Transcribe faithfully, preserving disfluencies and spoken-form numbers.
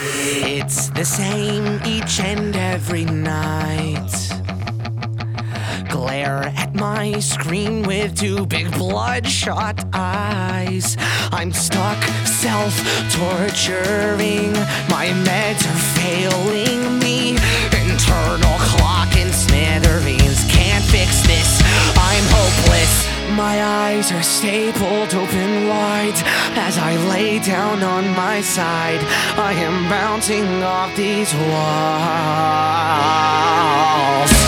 It's the same each and every night. Glare at my screen with two big bloodshot eyes. I'm stuck self-torturing. My meds are failing me. Internal clock and smithereens. Can't fix this, I'm hopeless. My eyes are stapled open wide as I lay down on my side. I am bouncing off these walls.